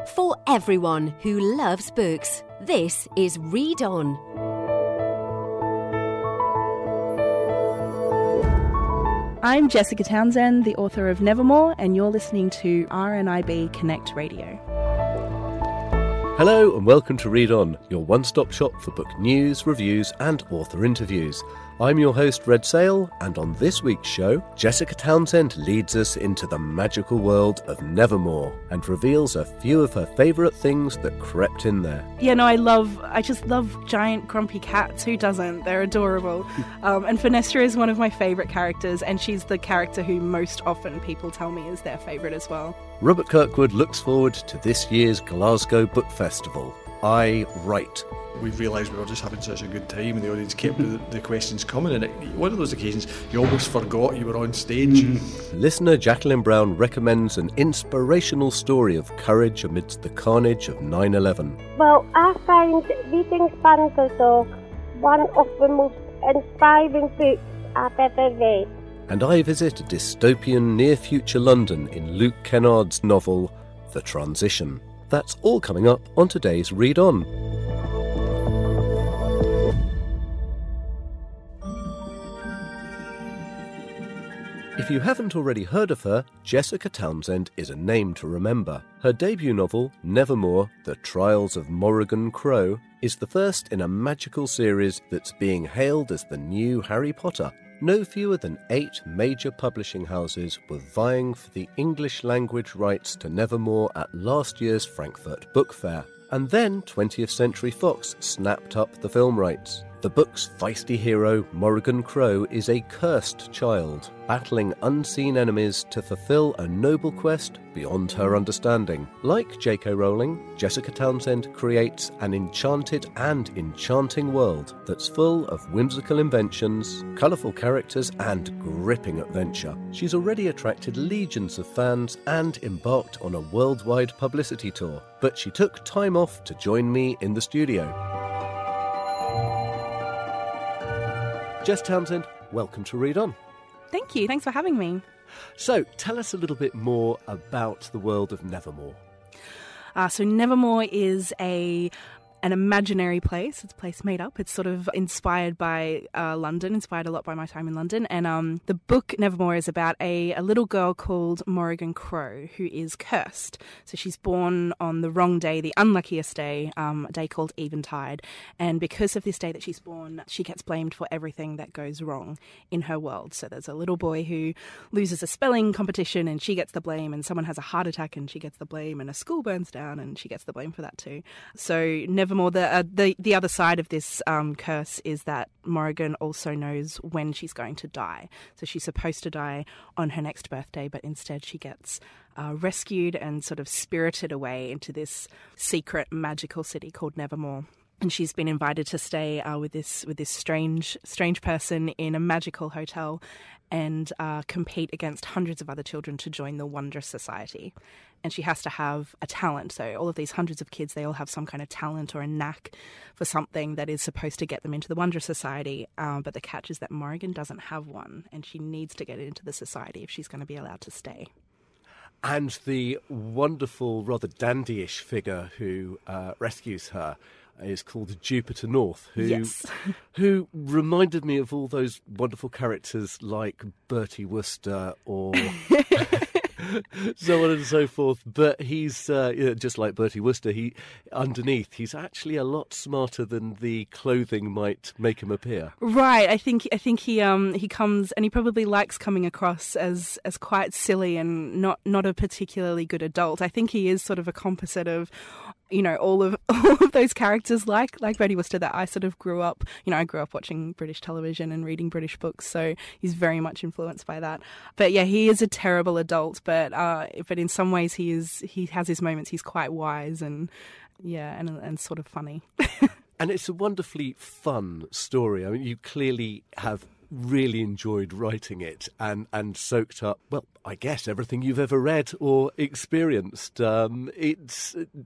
For everyone who loves books, this is Read On. I'm Jessica Townsend, the author of Nevermore, and you're listening to RNIB Connect Radio. Hello and welcome to Read On, your one-stop shop for book news, reviews and author interviews. I'm your host, Red Sale, and on this week's show, Jessica Townsend leads us into the magical world of Nevermore and reveals a few of her favourite things that crept in there. Yeah, no, I just love giant grumpy cats. Who doesn't? They're adorable. And Fenestra is one of my favourite characters, and she's the character who most often people tell me is their favourite as well. Robert Kirkwood looks forward to this year's Glasgow Book Festival. I Write. We realised we were just having such a good time and the audience kept the questions coming, and one of those occasions you almost forgot you were on stage. Listener Jacqueline Brown recommends an inspirational story of courage amidst the carnage of 9/11. Well, I find reading Spandler one of the most inspiring books I've ever read. And I visit a dystopian near-future London in Luke Kennard's novel, The Transition. That's all coming up on today's Read On. If you haven't already heard of her, Jessica Townsend is a name to remember. Her debut novel, Nevermore, The Trials of Morrigan Crow, is the first in a magical series that's being hailed as the new Harry Potter. No fewer than 8 major publishing houses were vying for the English language rights to Nevermore at last year's Frankfurt Book Fair. And then 20th Century Fox snapped up the film rights. The book's feisty hero, Morrigan Crow, is a cursed child, battling unseen enemies to fulfill a noble quest beyond her understanding. Like J.K. Rowling, Jessica Townsend creates an enchanted and enchanting world that's full of whimsical inventions, colourful characters and gripping adventure. She's already attracted legions of fans and embarked on a worldwide publicity tour, but she took time off to join me in the studio. Jess Townsend, welcome to Read On. Thank you. Thanks for having me. So, tell us a little bit more about the world of Nevermore. So Nevermore is an imaginary place. It's a place made up. It's sort of inspired by London, inspired a lot by my time in London. And the book Nevermore is about a little girl called Morrigan Crow who is cursed. So she's born on the wrong day, the unluckiest day, a day called Eventide. And because of this day that she's born, she gets blamed for everything that goes wrong in her world. So there's a little boy who loses a spelling competition and she gets the blame, and someone has a heart attack and she gets the blame, and a school burns down and she gets the blame for that too. So Nevermore, the other side of this curse is that Morrigan also knows when she's going to die. So she's supposed to die on her next birthday, but instead she gets rescued and sort of spirited away into this secret magical city called Nevermore. And she's been invited to stay with this strange person in a magical hotel and compete against hundreds of other children to join the Wondrous Society. And she has to have a talent. So all of these hundreds of kids, they all have some kind of talent or a knack for something that is supposed to get them into the Wondrous Society. But the catch is that Morrigan doesn't have one, and she needs to get into the society if she's going to be allowed to stay. And the wonderful, rather dandyish figure who rescues her is called Jupiter North, who reminded me of all those wonderful characters like Bertie Wooster or so on and so forth. But he's just like Bertie Wooster. Underneath, he's actually a lot smarter than the clothing might make him appear. Right. I think he comes, and he probably likes coming across as quite silly and not a particularly good adult. I think he is sort of a composite of, all of those characters like Bertie Wooster that I sort of grew up. I grew up watching British television and reading British books, so he's very much influenced by that. But yeah, he is a terrible adult, but in some ways he has his moments. He's quite wise and sort of funny. And it's a wonderfully fun story. I mean, you clearly have really enjoyed writing it and soaked up, well, I guess everything you've ever read or experienced.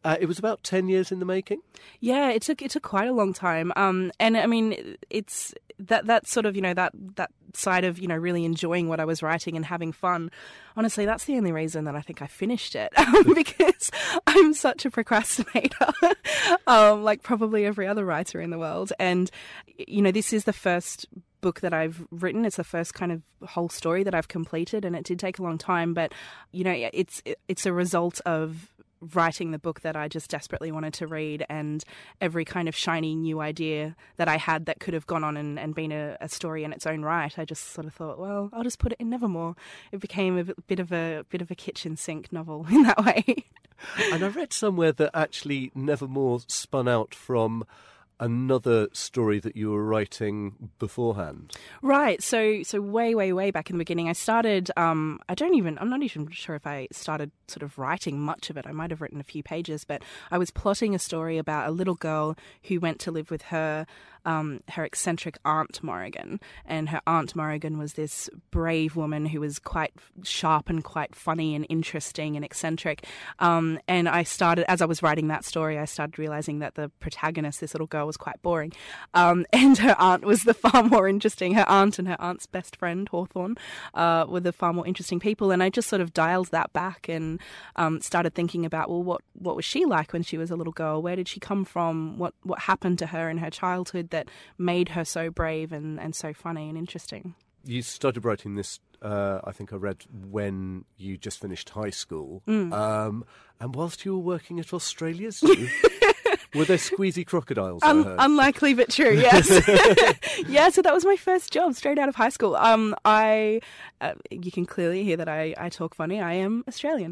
It was about 10 years in the making? Yeah, it took quite a long time. And I mean, it's that sort of, that side of, really enjoying what I was writing and having fun. Honestly, that's the only reason that I think I finished it, because I'm such a procrastinator, like probably every other writer in the world. And, this is the first book that I've written. It's the first kind of whole story that I've completed, and it did take a long time, but, it's a result of writing the book that I just desperately wanted to read, and every kind of shiny new idea that I had that could have gone on and been a story in its own right, I just sort of thought, well, I'll just put it in Nevermore. It became a bit of a kitchen sink novel in that way. And I read somewhere that actually Nevermore spun out from another story that you were writing beforehand. Right. So way, way, way back in the beginning, I started, I'm not even sure if I started sort of writing much of it. I might have written a few pages, but I was plotting a story about a little girl who went to live with her eccentric Aunt Morrigan. And her Aunt Morrigan was this brave woman who was quite sharp and quite funny and interesting and eccentric. And as I was writing that story, I started realizing that the protagonist, this little girl, was quite boring. And her aunt was the far more interesting. Her aunt and her aunt's best friend, Hawthorne, were the far more interesting people. And I just sort of dialed that back and started thinking about, well, what was she like when she was a little girl? Where did she come from? What happened to her in her childhood that made her so brave and so funny and interesting? You started writing this, I think I read, when you just finished high school. And whilst you were working at Australia Zoo... Were there squeezy crocodiles? Unlikely, but true, yes. Yeah, so that was my first job straight out of high school. You can clearly hear that I talk funny. I am Australian.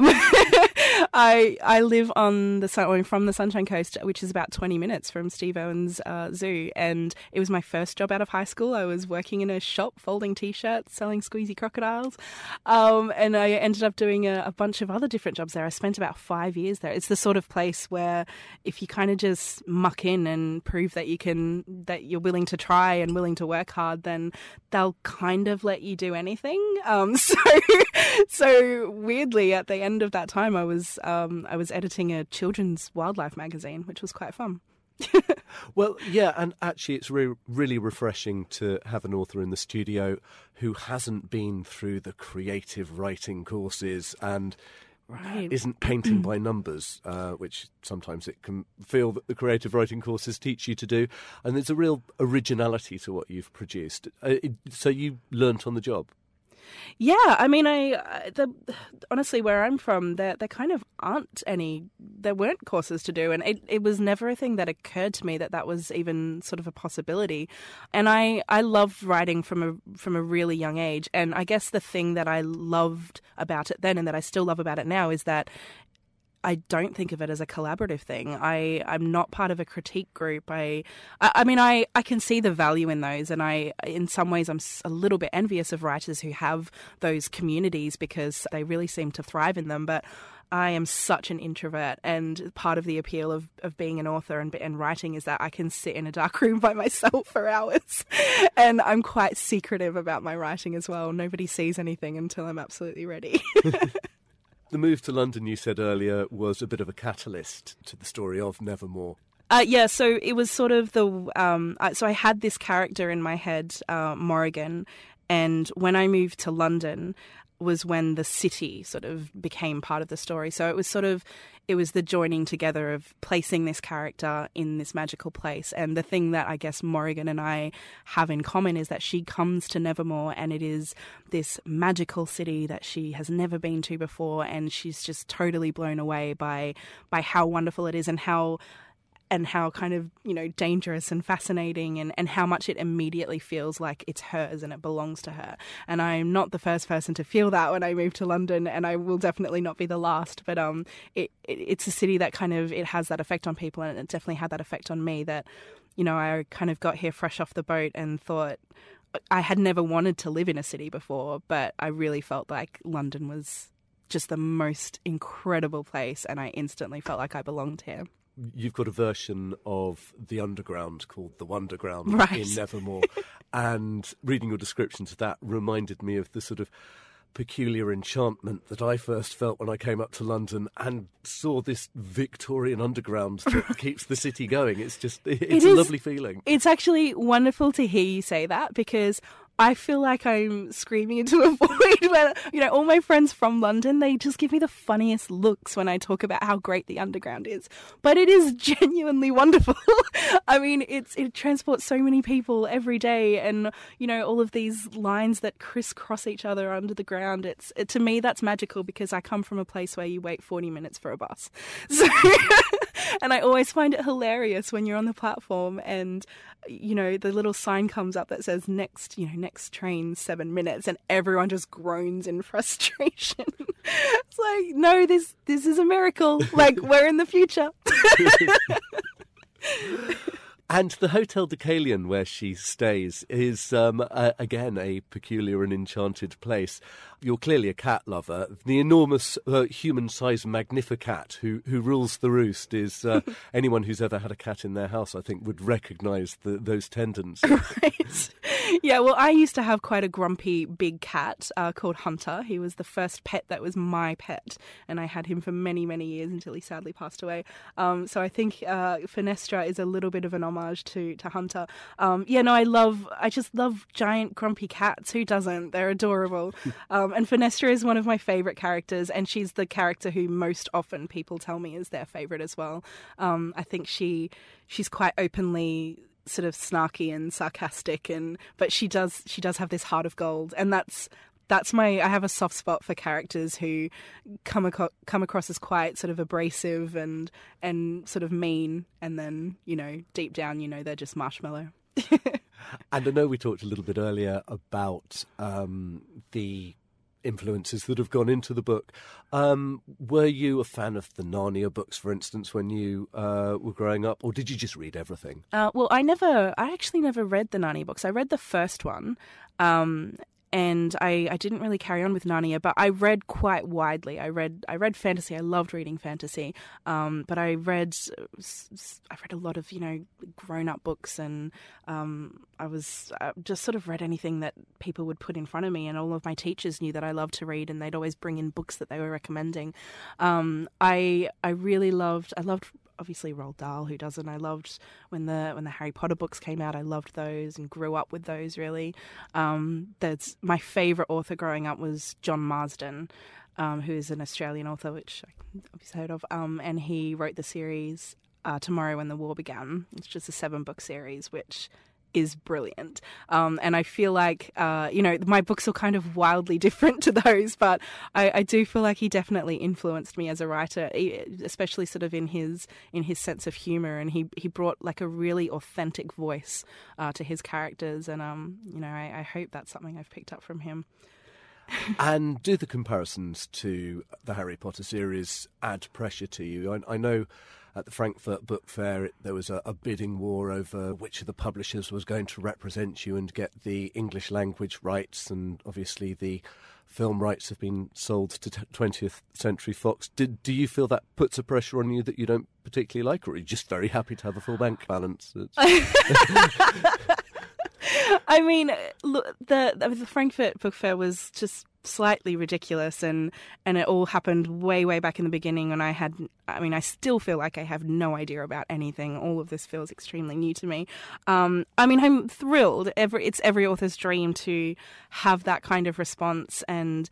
I live from the Sunshine Coast, which is about 20 minutes from Steve Irwin's zoo, and it was my first job out of high school. I was working in a shop folding T-shirts, selling squeezy crocodiles, and I ended up doing a bunch of other different jobs there. I spent about 5 years there. It's the sort of place where if you kind of just muck in and prove that you're willing to try and willing to work hard, then they'll kind of let you do anything. So weirdly, at the end of that time, I was editing a children's wildlife magazine, which was quite fun. Well, yeah, and actually it's really refreshing to have an author in the studio who hasn't been through the creative writing courses and isn't painting by numbers, which sometimes it can feel that the creative writing courses teach you to do. And there's a real originality to what you've produced. So you learnt on the job? Yeah, I mean, honestly, where I'm from, there kind of there weren't courses to do, and it was never a thing that occurred to me that was even sort of a possibility. And I loved writing from a really young age, and I guess the thing that I loved about it then and that I still love about it now is that I don't think of it as a collaborative thing. I'm not part of a critique group. I mean, I can see the value in those, and in some ways, I'm a little bit envious of writers who have those communities because they really seem to thrive in them. But I am such an introvert, and part of the appeal of being an author and writing is that I can sit in a dark room by myself for hours, and I'm quite secretive about my writing as well. Nobody sees anything until I'm absolutely ready. The move to London, you said earlier, was a bit of a catalyst to the story of Nevermore. Yeah, so it was sort of so I had this character in my head, Morrigan, and when I moved to London was when the city sort of became part of the story. So it was the joining together of placing this character in this magical place. And the thing that I guess Morrigan and I have in common is that she comes to Nevermore, and it is this magical city that she has never been to before, and she's just totally blown away by how wonderful it is and how kind of, dangerous and fascinating and how much it immediately feels like it's hers and it belongs to her. And I'm not the first person to feel that when I moved to London, and I will definitely not be the last. But it's a city that kind of, it has that effect on people, and it definitely had that effect on me that, I kind of got here fresh off the boat and thought I had never wanted to live in a city before, but I really felt like London was just the most incredible place, and I instantly felt like I belonged here. You've got a version of the Underground called the Wonderground in Nevermore, and reading your descriptions of that reminded me of the sort of peculiar enchantment that I first felt when I came up to London and saw this Victorian underground that keeps the city going. It's a lovely feeling. It's actually wonderful to hear you say that, because I feel like I'm screaming into a void where, all my friends from London, they just give me the funniest looks when I talk about how great the underground is. But it is genuinely wonderful. I mean, it transports so many people every day, and, all of these lines that crisscross each other under the ground. To me, that's magical, because I come from a place where you wait 40 minutes for a bus. So, and I always find it hilarious when you're on the platform and, the little sign comes up that says next train 7 minutes, and everyone just groans in frustration. It's like, no, this is a miracle. Like, we're in the future. And the Hotel Deucalion, where she stays, is, again, a peculiar and enchanted place. You're clearly a cat lover. The enormous human-sized Magnificat who rules the roost is anyone who's ever had a cat in their house, I think, would recognise those tendencies. Right. Yeah, well, I used to have quite a grumpy big cat called Hunter. He was the first pet that was my pet, and I had him for many, many years until he sadly passed away. So I think Fenestra is a little bit of an homage to Hunter. I just love giant grumpy cats. Who doesn't? They're adorable. And Fenestra is one of my favourite characters, and she's the character who most often people tell me is their favourite as well. I think she's quite openly sort of snarky and sarcastic, but she does have this heart of gold, and that's I have a soft spot for characters who come across as quite sort of abrasive and sort of mean, and then deep down they're just marshmallow. And I know we talked a little bit earlier about the influences that have gone into the book. Were you a fan of the Narnia books, for instance, when you were growing up, or did you just read everything? Well, I actually never read the Narnia books. I read the first one, and I didn't really carry on with Narnia, but I read quite widely. I read fantasy. I loved reading fantasy, but I read a lot of grown-up books, and I was just sort of read anything that people would put in front of me, and all of my teachers knew that I loved to read, and they'd always bring in books that they were recommending. I loved obviously Roald Dahl, who doesn't? I loved when the Harry Potter books came out. I loved those and grew up with those, really. That's my favourite author growing up was John Marsden, who is an Australian author, which I obviously heard of, and he wrote the series Tomorrow When the War Began. It's just a 7-book series, which is brilliant. And I feel like, my books are kind of wildly different to those, but I do feel like he definitely influenced me as a writer, especially sort of in his sense of humour, and he brought like a really authentic voice to his characters, and I hope that's something I've picked up from him. And do the comparisons to the Harry Potter series add pressure to you? I know at the Frankfurt Book Fair there was a bidding war over which of the publishers was going to represent you and get the English language rights, and obviously the film rights have been sold to 20th Century Fox. Do you feel that puts a pressure on you that you don't particularly like, or are you just very happy to have a full bank balance? I mean, look, the Frankfurt Book Fair was just slightly ridiculous, and it all happened way back in the beginning when I still feel like I have no idea about anything. All of this feels extremely new to me. I'm thrilled. It's every author's dream to have that kind of response, and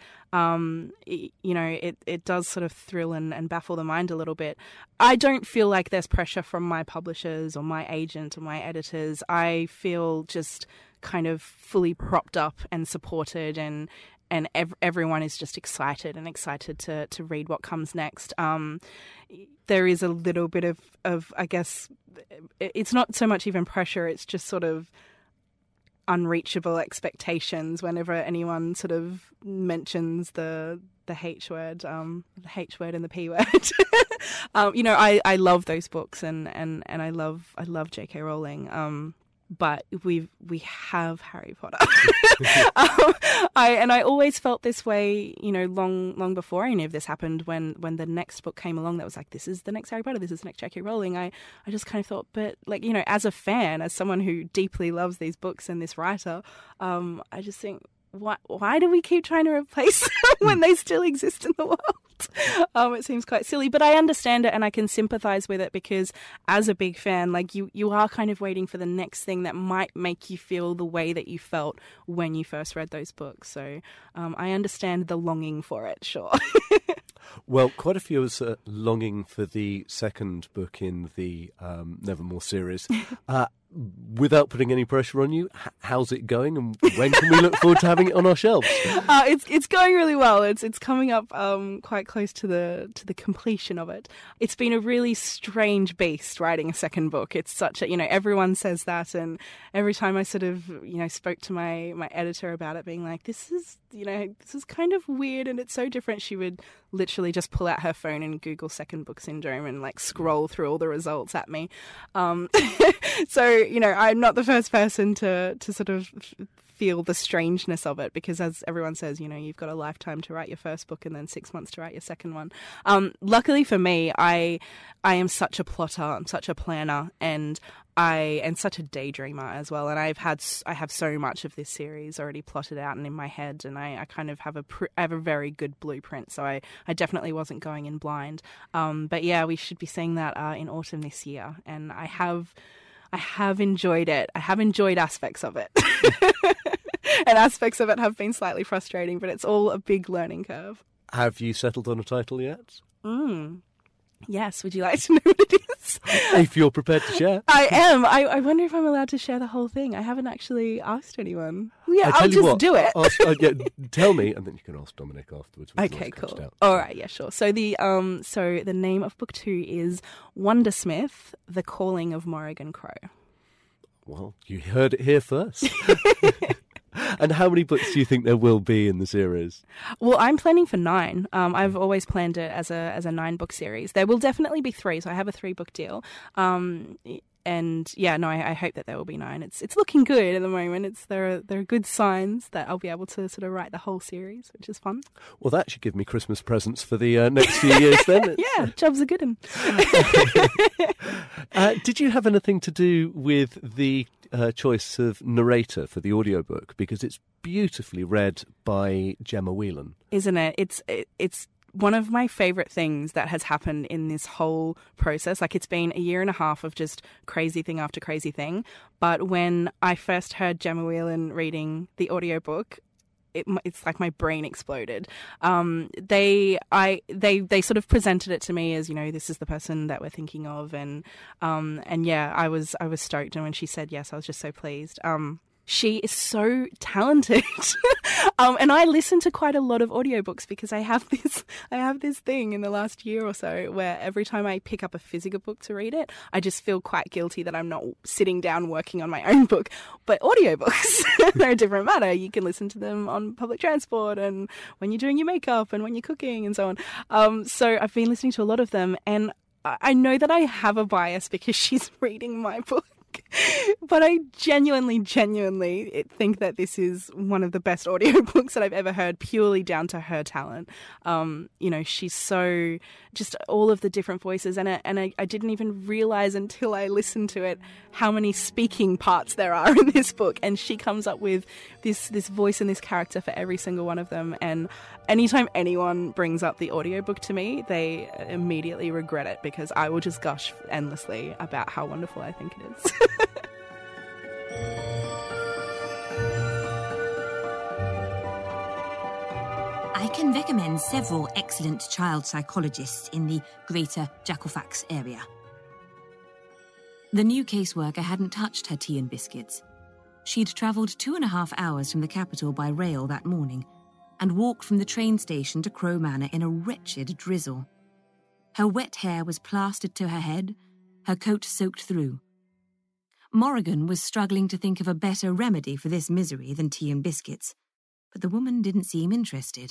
it does sort of thrill and baffle the mind a little bit. I don't feel like there's pressure from my publishers or my agent or my editors. I feel just kind of fully propped up and supported, and everyone is just excited to read what comes next. There is a little bit of I guess, it's not so much even pressure, it's just sort of unreachable expectations whenever anyone sort of mentions the H word, the H word and the P word. I love those books, and I love J.K. Rowling. But we have Harry Potter. I always felt this way, long before any of this happened. When the next book came along, that was like, this is the next Harry Potter, this is the next J.K. Rowling. I just kind of thought, but as a fan, as someone who deeply loves these books and this writer, I just think, why do we keep trying to replace them when they still exist in the world? It seems quite silly, but I understand it and I can sympathise with it because as a big fan, like you are kind of waiting for the next thing that might make you feel the way that you felt when you first read those books. So I understand the longing for it, sure. Well, quite a few of us are longing for the second book in the Nevermore series. Without putting any pressure on you, how's it going, and when can we look forward to having it on our shelves? It's going really well. It's coming up quite close to the completion of it. It's been a really strange beast writing a second book. It's such a, everyone says that, and every time I sort of spoke to my editor about it, being like, this is kind of weird and it's so different, she would literally just pull out her phone and Google second book syndrome and like scroll through all the results at me. So I'm not the first person to sort of feel the strangeness of it, because as everyone says, you've got a lifetime to write your first book and then 6 months to write your second one. Luckily for me, I am such a plotter, I'm such a planner, and I am such a daydreamer as well. And I have so much of this series already plotted out and in my head, and I kind of have a very good blueprint. So I definitely wasn't going in blind. But yeah, we should be seeing that in autumn this year, and I have enjoyed it. I have enjoyed aspects of it. And aspects of it have been slightly frustrating, but it's all a big learning curve. Have you settled on a title yet? Yes, would you like to know what it is? If you're prepared to share. I am. I wonder if I'm allowed to share the whole thing. I haven't actually asked anyone. Yeah, I'll just do it. Tell me, and then you can ask Dominic afterwards. Okay, cool. All right, yeah, sure. So the name of book 2 is Wondersmith: The Calling of Morrigan Crow. Well, you heard it here first. And how many books do you think there will be in the series? Well, I'm planning for 9. I've always planned it as a 9-book series. There will definitely be 3, so I have a 3-book deal. And yeah, no, I hope that there will be 9. It's looking good at the moment. There are good signs that I'll be able to sort of write the whole series, which is fun. Well, that should give me Christmas presents for the next few years then. Yeah, jobs are good. Did you have anything to do with the choice of narrator for the audiobook? Because it's beautifully read by Gemma Whelan. Isn't it? It's one of my favourite things that has happened in this whole process. Like, it's been a year and a half of just crazy thing after crazy thing. But when I first heard Gemma Whelan reading the audiobook, it's like my brain exploded. They sort of presented it to me as, this is the person that we're thinking of, and yeah, I was stoked, and when she said yes, I was just so pleased. She is so talented. And I listen to quite a lot of audiobooks because I have this thing in the last year or so where every time I pick up a physical book to read it, I just feel quite guilty that I'm not sitting down working on my own book. But audiobooks, they're a different matter. You can listen to them on public transport and when you're doing your makeup and when you're cooking and so on. So I've been listening to a lot of them, and I know that I have a bias because she's reading my book. But I genuinely think that this is one of the best audiobooks that I've ever heard, purely down to her talent. She's so, just all of the different voices, and I didn't even realise until I listened to it how many speaking parts there are in this book, and she comes up with this voice and this character for every single one of them. And anytime anyone brings up the audiobook to me, they immediately regret it, because I will just gush endlessly about how wonderful I think it is. I can recommend several excellent child psychologists in the greater Jackalfax area. The new caseworker hadn't touched her tea and biscuits. She'd travelled 2.5 hours from the capital by rail that morning and walked from the train station to Crow Manor in a wretched drizzle. Her wet hair was plastered to her head, her coat soaked through. Morrigan was struggling to think of a better remedy for this misery than tea and biscuits, but the woman didn't seem interested.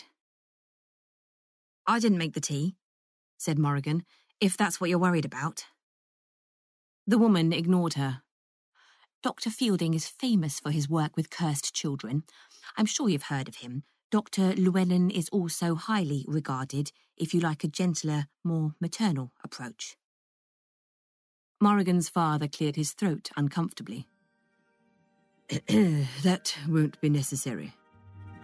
"I didn't make the tea," said Morrigan, "if that's what you're worried about." The woman ignored her. "Dr. Fielding is famous for his work with cursed children. I'm sure you've heard of him. Dr. Llewellyn is also highly regarded if you like a gentler, more maternal approach." Morrigan's father cleared his throat uncomfortably. "That won't be necessary,"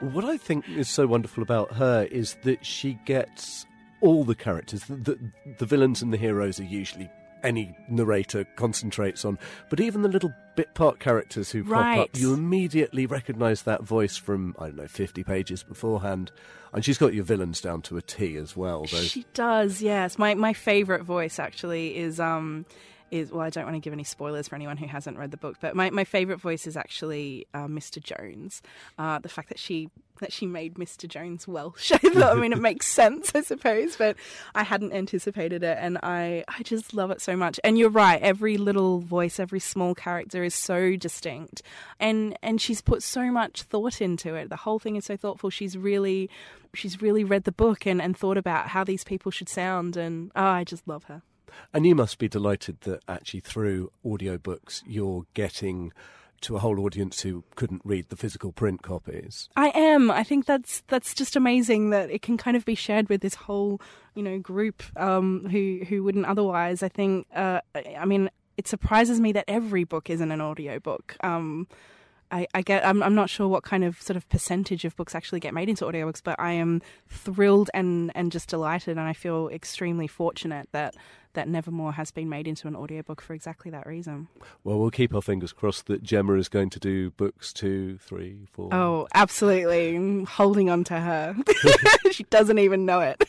What I think is so wonderful about her is that she gets all the characters. The villains and the heroes are usually any narrator concentrates on, but even the little bit part characters who crop up, you immediately recognise that voice from, 50 pages beforehand. And she's got your villains down to a T as well. She does, yes. My favourite voice actually is well, I don't want to give any spoilers for anyone who hasn't read the book, but my favourite voice is actually Mr. Jones. The fact that she made Mr. Jones Welsh. I mean, it makes sense, I suppose, but I hadn't anticipated it, and I just love it so much. And you're right, every little voice, every small character is so distinct, and she's put so much thought into it. The whole thing is so thoughtful. She's really read the book and thought about how these people should sound, and I just love her. And you must be delighted that actually through audiobooks you're getting to a whole audience who couldn't read the physical print copies. I am. I think that's just amazing that it can kind of be shared with this whole, group who wouldn't otherwise. I think, it surprises me that every book isn't an audiobook. I'm not sure what kind of sort of percentage of books actually get made into audiobooks, but I am thrilled and just delighted, and I feel extremely fortunate that Nevermore has been made into an audiobook for exactly that reason. Well, we'll keep our fingers crossed that Gemma is going to do books 2, 3, 4. Oh, absolutely. I'm holding on to her. She doesn't even know it.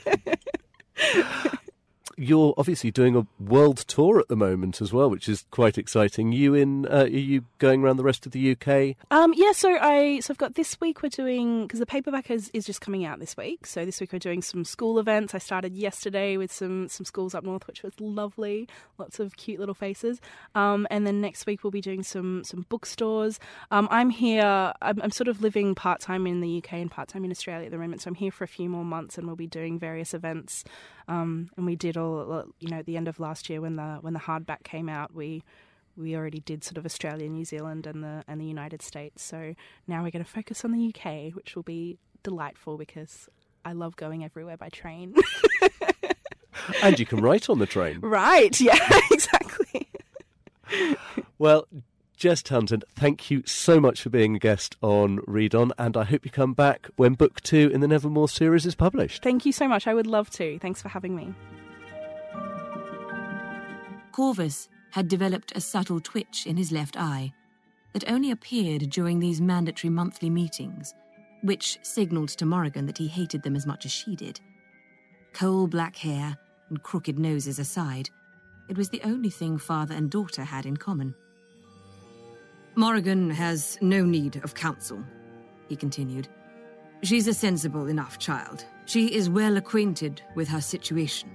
You're obviously doing a world tour at the moment as well, which is quite exciting. Are you going around the rest of the UK? So I've got this week we're doing, because the paperback is just coming out this week. So this week we're doing some school events. I started yesterday with some schools up north, which was lovely. Lots of cute little faces. And then next week we'll be doing some bookstores. I'm here. I'm sort of living part-time in the UK and part-time in Australia at the moment. So I'm here for a few more months, and we'll be doing various events. And we did all, at the end of last year when the hardback came out, we already did sort of Australia, New Zealand, and the United States. So now we're going to focus on the UK, which will be delightful because I love going everywhere by train. And you can write on the train. Right, yeah, exactly. Well, Jess Townsend, thank you so much for being a guest on Read On, and I hope you come back when Book 2 in the Nevermore series is published. Thank you so much. I would love to. Thanks for having me. Corvus had developed a subtle twitch in his left eye that only appeared during these mandatory monthly meetings, which signalled to Morrigan that he hated them as much as she did. Coal-black hair and crooked noses aside, it was the only thing father and daughter had in common. Morrigan has no need of counsel, he continued. She's a sensible enough child. She is well acquainted with her situation.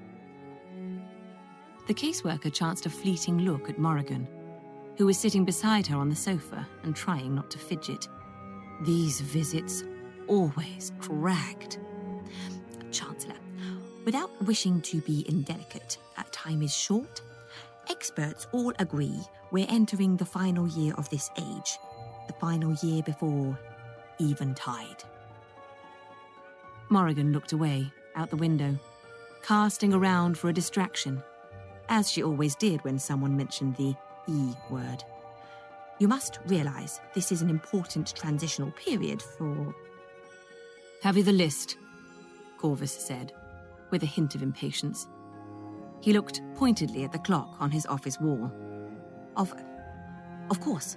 The caseworker chanced a fleeting look at Morrigan, who was sitting beside her on the sofa and trying not to fidget. These visits always dragged. Chancellor, without wishing to be indelicate, time is short. Experts all agree we're entering the final year of this age, the final year before eventide. Morrigan looked away, out the window, casting around for a distraction, as she always did when someone mentioned the E word. You must realise this is an important transitional period for... Have you the list? Corvus said, with a hint of impatience. He looked pointedly at the clock on his office wall. Of course.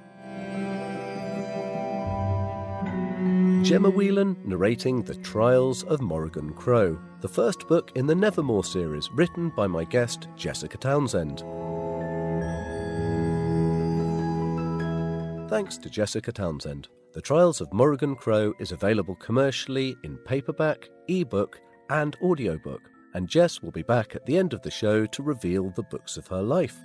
Gemma Whelan narrating The Trials of Morrigan Crow, the first book in the Nevermore series, written by my guest Jessica Townsend. Thanks to Jessica Townsend. The Trials of Morrigan Crow is available commercially in paperback, ebook and audiobook, and Jess will be back at the end of the show to reveal the books of her life.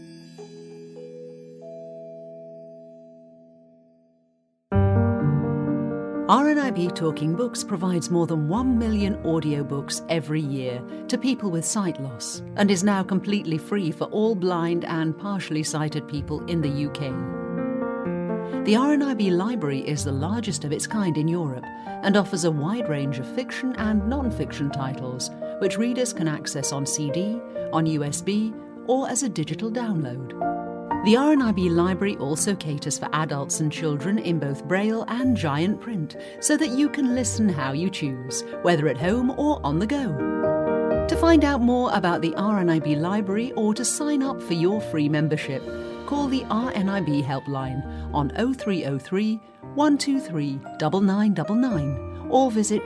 RNIB Talking Books provides more than 1 million audiobooks every year to people with sight loss and is now completely free for all blind and partially sighted people in the UK. The RNIB library is the largest of its kind in Europe and offers a wide range of fiction and non-fiction titles, which readers can access on CD, on USB, or as a digital download. The RNIB Library also caters for adults and children in both Braille and giant print, so that you can listen how you choose, whether at home or on the go. To find out more about the RNIB Library or to sign up for your free membership, call the RNIB helpline on 0303 123 9999 or visit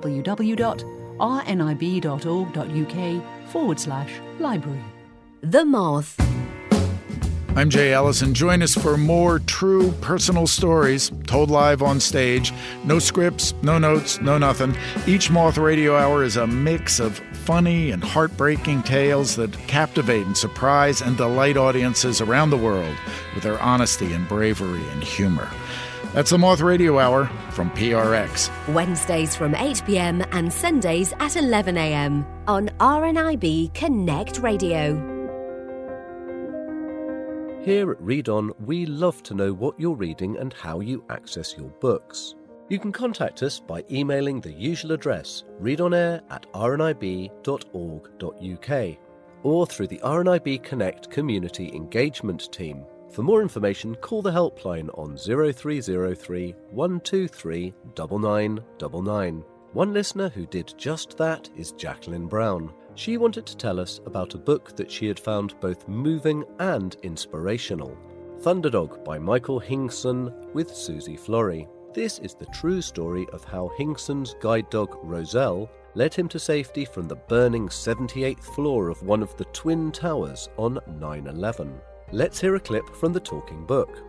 www.rnib.org.uk/library. The Moth. I'm Jay Allison. Join us for more true personal stories told live on stage. No scripts, no notes, no nothing. Each Moth Radio Hour is a mix of funny and heartbreaking tales that captivate and surprise and delight audiences around the world with their honesty and bravery and humor. That's the Moth Radio Hour from PRX. Wednesdays from 8 p.m. and Sundays at 11 a.m. on RNIB Connect Radio. Here at Read On, we love to know what you're reading and how you access your books. You can contact us by emailing the usual address, readonair@rnib.org.uk, or through the RNIB Connect Community Engagement Team. For more information, call the helpline on 0303 123 9999. One listener who did just that is Jacqueline Brown. She wanted to tell us about a book that she had found both moving and inspirational. Thunderdog by Michael Hingson with Susie Flory. This is the true story of how Hingson's guide dog Roselle led him to safety from the burning 78th floor of one of the Twin Towers on 9/11. Let's hear a clip from the talking book.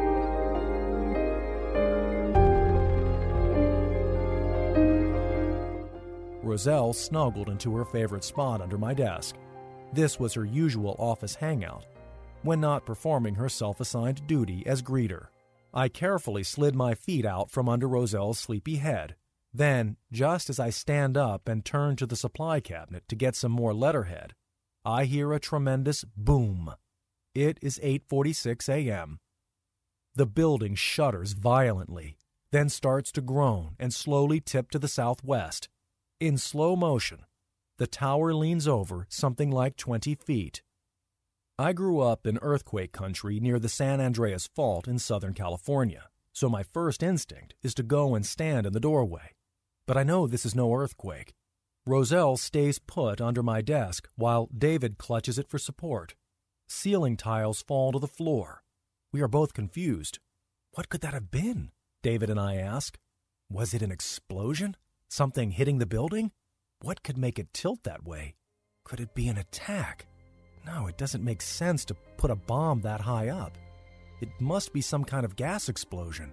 Roselle snuggled into her favorite spot under my desk. This was her usual office hangout, when not performing her self-assigned duty as greeter. I carefully slid my feet out from under Roselle's sleepy head. Then, just as I stand up and turn to the supply cabinet to get some more letterhead, I hear a tremendous boom. It is 8:46 a.m. The building shudders violently, then starts to groan and slowly tip to the southwest. In slow motion, the tower leans over something like 20 feet. I grew up in earthquake country near the San Andreas Fault in Southern California, so my first instinct is to go and stand in the doorway. But I know this is no earthquake. Roselle stays put under my desk while David clutches it for support. Ceiling tiles fall to the floor. We are both confused. What could that have been? David and I ask. Was it an explosion? Something hitting the building? What could make it tilt that way? Could it be an attack? No, it doesn't make sense to put a bomb that high up. It must be some kind of gas explosion.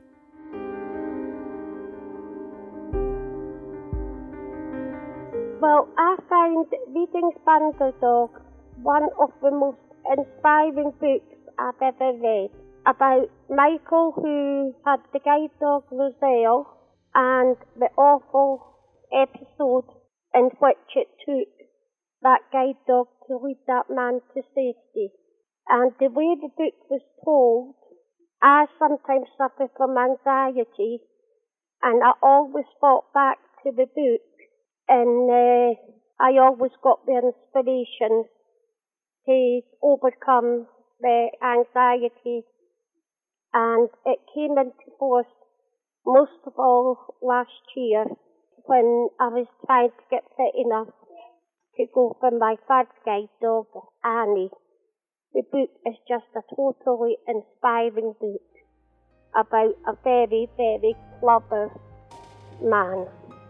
Well, I find reading Thunderdog one of the most inspiring books I've ever read. About Michael, who had the guide dog Roselle, and the awful episode in which it took that guide dog to lead that man to safety. And the way the book was told, I sometimes suffer from anxiety, and I always thought back to the book, and I always got the inspiration to overcome the anxiety. And it came into force most of all last year when I was trying to get fit enough to go for my third guide dog, Annie. The book is just a totally inspiring book about a very, very clever man.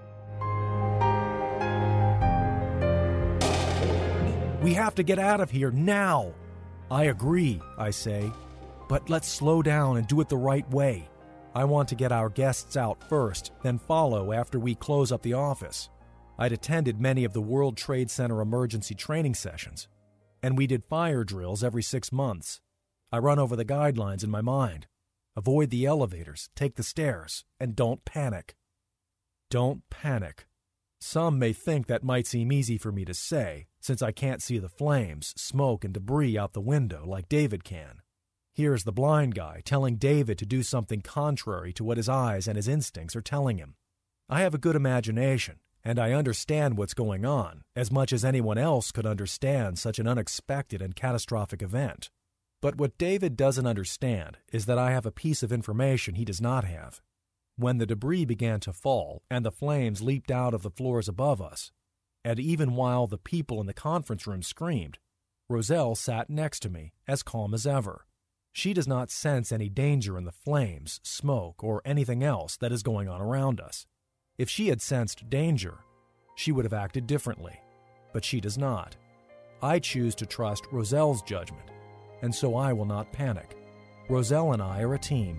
We have to get out of here now. I agree, I say, but let's slow down and do it the right way. I want to get our guests out first, then follow after we close up the office. I'd attended many of the World Trade Center emergency training sessions, and we did fire drills every 6 months. I run over the guidelines in my mind. Avoid the elevators, take the stairs, and don't panic. Don't panic. Some may think that might seem easy for me to say, since I can't see the flames, smoke, and debris out the window like David can. Here's the blind guy telling David to do something contrary to what his eyes and his instincts are telling him. I have a good imagination, and I understand what's going on, as much as anyone else could understand such an unexpected and catastrophic event. But what David doesn't understand is that I have a piece of information he does not have. When the debris began to fall and the flames leaped out of the floors above us, and even while the people in the conference room screamed, Roselle sat next to me, as calm as ever. She does not sense any danger in the flames, smoke, or anything else that is going on around us. If she had sensed danger, she would have acted differently, but she does not. I choose to trust Roselle's judgment, and so I will not panic. Roselle and I are a team.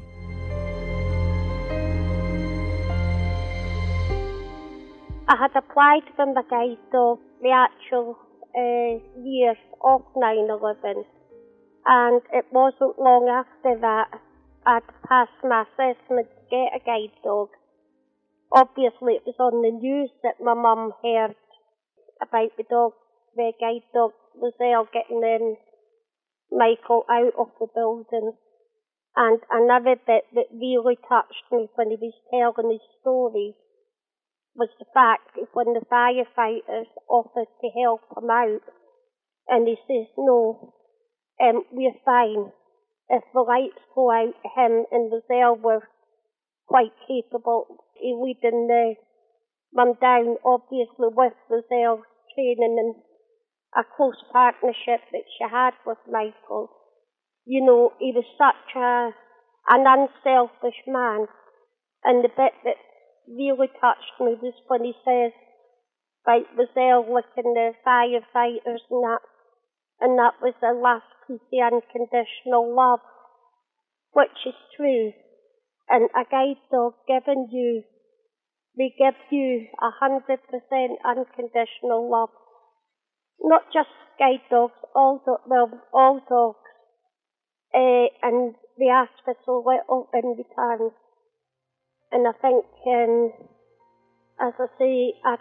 I had applied for my guide dog the actual year of 9/11, and it wasn't long after that I'd passed my assessment to get a guide dog. Obviously it was on the news that my mum heard about the guide dog Roselle getting Michael out of the building. And another bit that really touched me when he was telling his story was the fact that when the firefighters offered to help him out, and he says, no, we're fine. If the lights go out, him and Roselle were quite capable of leading the mum down, obviously with Roselle's training and a close partnership that she had with Michael. You know, he was such an unselfish man. And the bit that really touched me was when he says about Roselle licking the firefighters and that was the last piece of unconditional love, which is true. And a guide dog they give you 100% unconditional love. Not just guide dogs, all dogs. And they ask for so little in return. And I think, as I say, I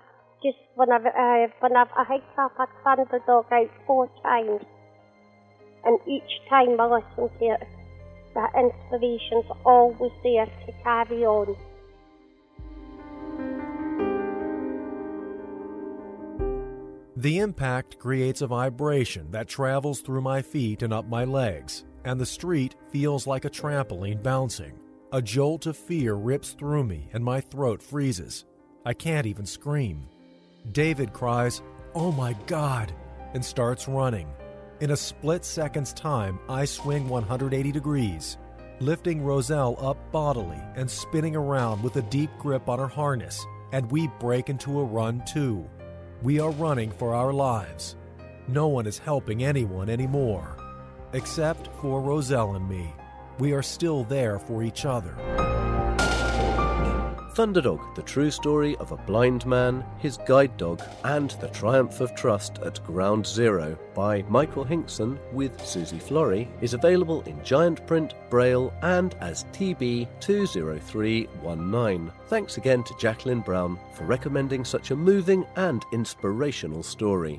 hiked up, I'd found the dog out 4 times. And each time I listened to it, that inspiration's always there to carry on. The impact creates a vibration that travels through my feet and up my legs, and the street feels like a trampoline bouncing. A jolt of fear rips through me and my throat freezes. I can't even scream. David cries, "Oh my God," and starts running. In a split second's time, I swing 180 degrees, lifting Roselle up bodily and spinning around with a deep grip on her harness, and we break into a run too. We are running for our lives. No one is helping anyone anymore. Except for Roselle and me. We are still there for each other. Thunderdog, the true story of a blind man, his guide dog, and the triumph of trust at Ground Zero by Michael Hinkson with Susie Flory is available in giant print, braille, and as TB 20319. Thanks again to Jacqueline Brown for recommending such a moving and inspirational story.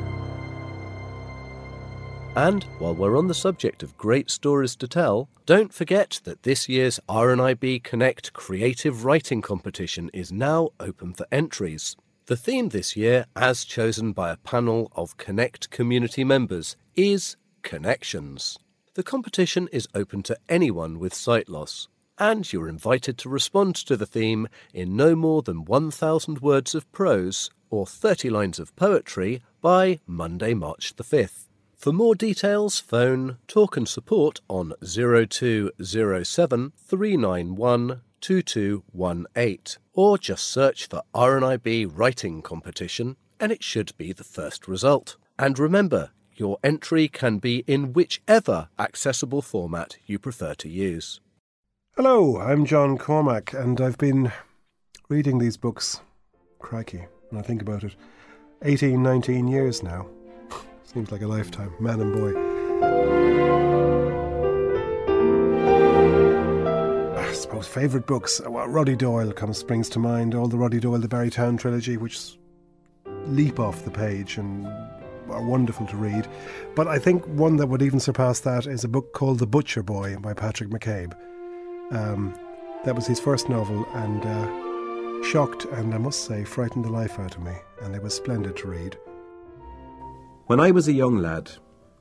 And while we're on the subject of great stories to tell, don't forget that this year's RNIB Connect Creative Writing Competition is now open for entries. The theme this year, as chosen by a panel of Connect community members, is Connections. The competition is open to anyone with sight loss, and you're invited to respond to the theme in no more than 1,000 words of prose or 30 lines of poetry by Monday, March the 5th. For more details, phone Talk and Support on 0207 391 2218 or just search for RNIB Writing Competition and it should be the first result. And remember, your entry can be in whichever accessible format you prefer to use. Hello, I'm John Cormack and I've been reading these books, crikey, when I think about it, 18, 19 years now. Seems like a lifetime, man and boy. I suppose favourite books. Well, Roddy Doyle springs to mind. All the Roddy Doyle, the Barrytown trilogy, which leap off the page and are wonderful to read. But I think one that would even surpass that is a book called The Butcher Boy by Patrick McCabe. That was his first novel and shocked and, I must say, frightened the life out of me. And it was splendid to read. When I was a young lad,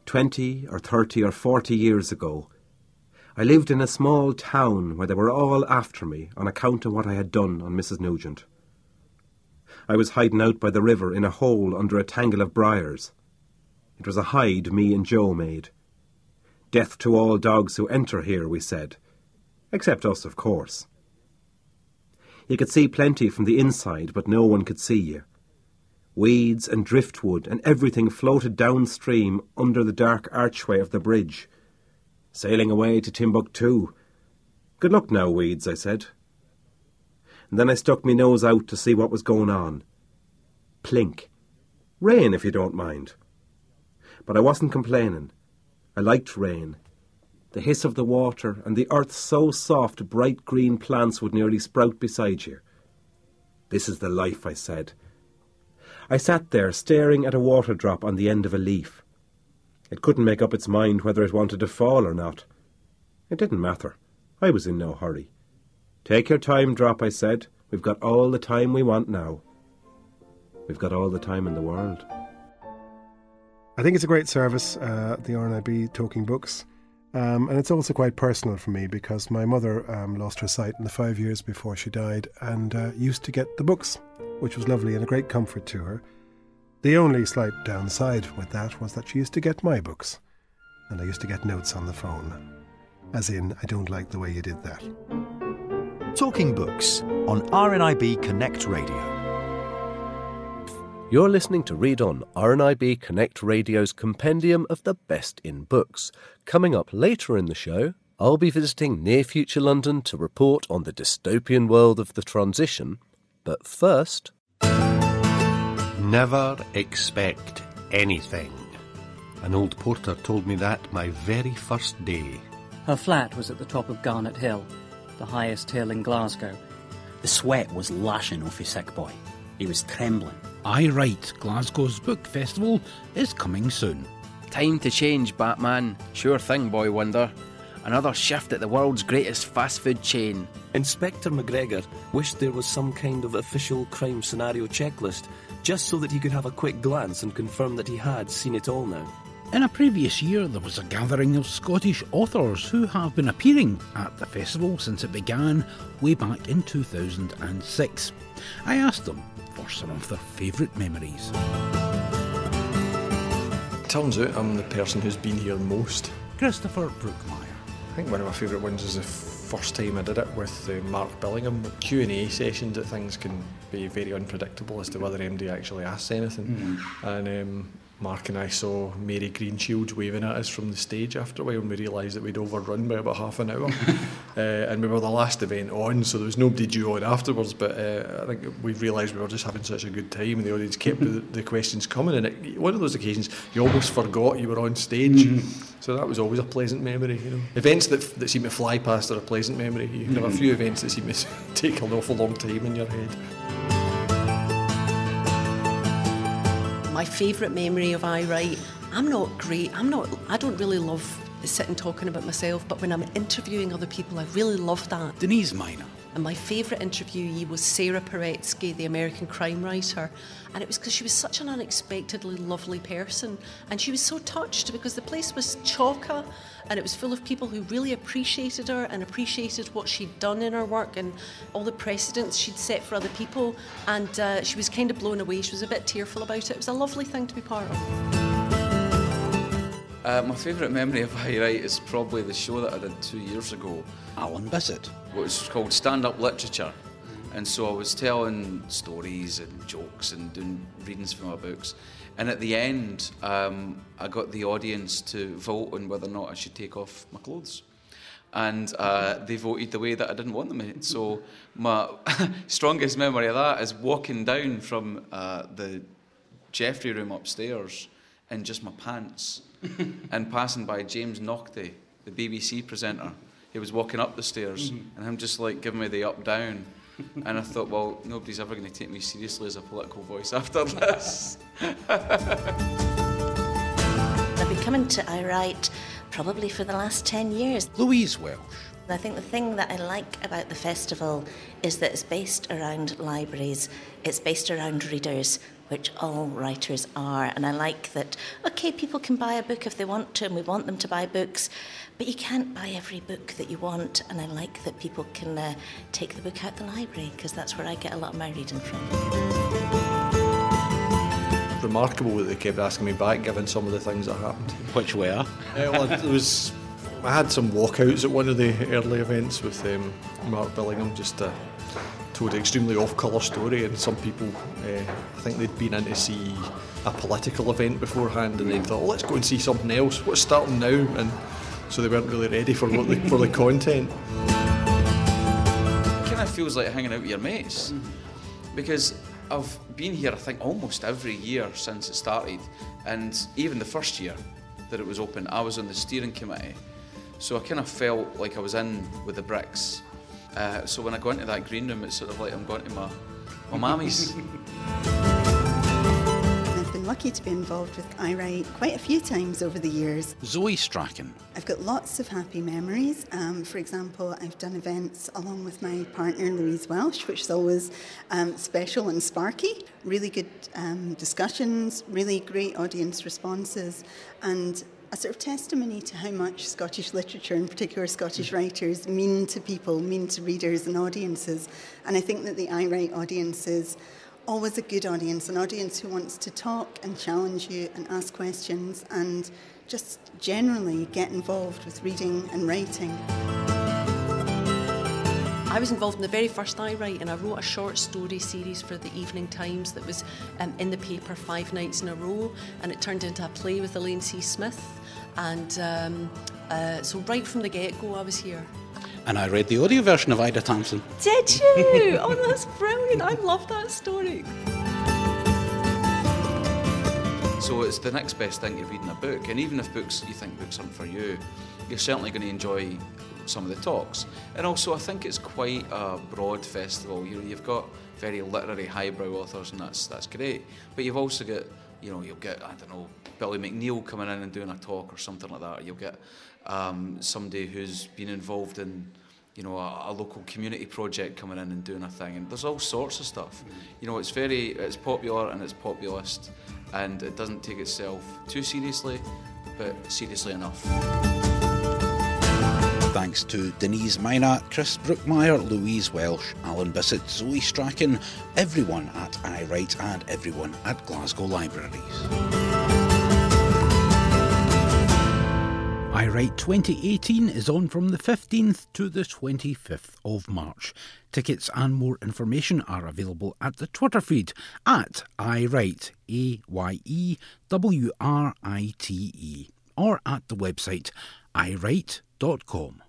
20 or 30 or 40 years ago. I lived in a small town where they were all after me on account of what I had done on Mrs. Nugent. I was hiding out by the river in a hole under a tangle of briars. It was a hide me and Joe made. Death to all dogs who enter here, we said. Except us, of course. You could see plenty from the inside, but no one could see you. Weeds and driftwood and everything floated downstream under the dark archway of the bridge. Sailing away to Timbuktu. Good luck now, weeds, I said. And then I stuck me nose out to see what was going on. Plink. Rain, if you don't mind. But I wasn't complaining. I liked rain. The hiss of the water and the earth so soft bright green plants would nearly sprout beside you. This is the life, I said. I sat there staring at a water drop on the end of a leaf. It couldn't make up its mind whether it wanted to fall or not. It didn't matter. I was in no hurry. Take your time, drop, I said. We've got all the time we want now. We've got all the time in the world. I think it's a great service, the RNIB Talking Books. And it's also quite personal for me because my mother lost her sight in the 5 years before she died and used to get the books, which was lovely and a great comfort to her. The only slight downside with that was that she used to get my books, and I used to get notes on the phone, as in, I don't like the way you did that. Talking Books on RNIB Connect Radio. You're listening to Read On, RNIB Connect Radio's compendium of the best in books. Coming up later in the show, I'll be visiting Near Future London to report on the dystopian world of the transition. But first... Never expect anything. An old porter told me that my very first day. Her flat was at the top of Garnet Hill, the highest hill in Glasgow. The sweat was lashing off his sick boy. He was trembling. I Write, Glasgow's book festival, is coming soon. Time to change, Batman. Sure thing, Boy Wonder. Another shift at the world's greatest fast food chain. Inspector McGregor wished there was some kind of official crime scenario checklist, just so that he could have a quick glance and confirm that he had seen it all now. In a previous year, there was a gathering of Scottish authors who have been appearing at the festival since it began way back in 2006. I asked them for some of their favourite memories. Turns out I'm the person who's been here most. Christopher Brookmeyer. I think one of my favourite ones is the first time I did it with Mark Billingham. Q&A sessions at things can be very unpredictable as to whether MD actually asks anything. And Mark and I saw Mary Greenshields waving at us from the stage after a while, and we realised that we'd overrun by about half an hour. And we were the last event on, so there was nobody due on afterwards, but I think we realised we were just having such a good time and the audience kept the questions coming, and one of those occasions you almost forgot you were on stage. So that was always a pleasant memory, you know. Events that seem to fly past are a pleasant memory. You can have a few events that seem to take an awful long time in your head. My favourite memory of I Write, I don't really love sitting talking about myself, but when I'm interviewing other people, I really love that. Denise Minor. And my favourite interviewee was Sarah Paretsky, the American crime writer. And it was because she was such an unexpectedly lovely person. And she was so touched because the place was chocker and it was full of people who really appreciated her and appreciated what she'd done in her work and all the precedents she'd set for other people. And she was kind of blown away. She was a bit tearful about it. It was a lovely thing to be part of. My favourite memory of I Write is probably the show that I did 2 years ago. Alan Bissett. What was called stand-up literature. And so I was telling stories and jokes and doing readings from my books. And at the end, I got the audience to vote on whether or not I should take off my clothes. And they voted the way that I didn't want them in. So my strongest memory of that is walking down from the Jeffrey room upstairs in just my pants and passing by James Naughtie, the BBC presenter. He was walking up the stairs and him just like giving me the up down. And I thought, well, nobody's ever going to take me seriously as a political voice after this. I've been coming to I Write probably for the last 10 years. Louise Welsh. I think the thing that I like about the festival is that it's based around libraries, it's based around readers, which all writers are. And I like that, okay, people can buy a book if they want to, and we want them to buy books, but you can't buy every book that you want. And I like that people can take the book out the library, because that's where I get a lot of my reading from. Remarkable that they kept asking me back, given some of the things that happened. Which were? I had some walkouts at one of the early events with Mark Billingham, just told an extremely off-colour story, and some people, I think they'd been in to see a political event beforehand, and they thought, let's go and see something else, what's starting now? And so they weren't really ready for the content. It kind of feels like hanging out with your mates, because I've been here, I think, almost every year since it started, and even the first year that it was open, I was on the steering committee, so I kind of felt like I was in with the bricks. So when I go into that green room, it's sort of like I'm going to my mammy's. I've been lucky to be involved with iWrite quite a few times over the years. Zoe Strachan. I've got lots of happy memories. For example, I've done events along with my partner Louise Welsh, which is always special and sparky. Really good discussions, really great audience responses, and a sort of testimony to how much Scottish literature, in particular Scottish writers, mean to people, mean to readers and audiences. And I think that the iWrite audience is always a good audience, an audience who wants to talk and challenge you and ask questions and just generally get involved with reading and writing. I was involved in the very first iWrite, and I wrote a short story series for the Evening Times that was in the paper 5 nights in a row, and it turned into a play with Elaine C. Smith. And so right from the get-go I was here. And I read the audio version of Ida Thompson. Did you? Oh, that's brilliant. I love that story. So it's the next best thing to reading a book, and even if you think books aren't for you, you're certainly going to enjoy some of the talks. And also I think it's quite a broad festival. You've got very literary highbrow authors, and that's great. But you've also got, you'll get, I don't know, Billy McNeill coming in and doing a talk or something like that. Or you'll get somebody who's been involved in, a local community project coming in and doing a thing. And there's all sorts of stuff. It's popular and it's populist, and it doesn't take itself too seriously, but seriously enough. Thanks to Denise Minot, Chris Brookmeyer, Louise Welsh, Alan Bissett, Zoe Strachan, everyone at iWrite and everyone at Glasgow Libraries. iWrite 2018 is on from the 15th to the 25th of March. Tickets and more information are available at the Twitter feed at iWrite, AYEWRITE, or at the website iWrite.com.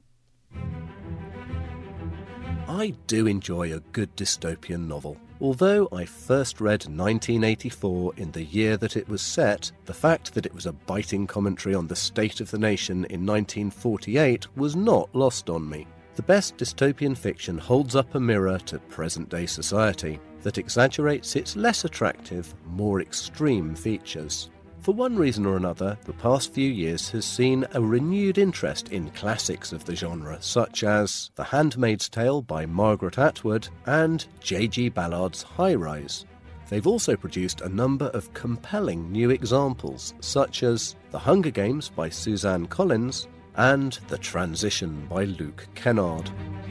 I do enjoy a good dystopian novel. Although I first read 1984 in the year that it was set, the fact that it was a biting commentary on the state of the nation in 1948 was not lost on me. The best dystopian fiction holds up a mirror to present-day society that exaggerates its less attractive, more extreme features. For one reason or another, the past few years has seen a renewed interest in classics of the genre, such as The Handmaid's Tale by Margaret Atwood and J.G. Ballard's High Rise. They've also produced a number of compelling new examples, such as The Hunger Games by Suzanne Collins and The Transition by Luke Kennard.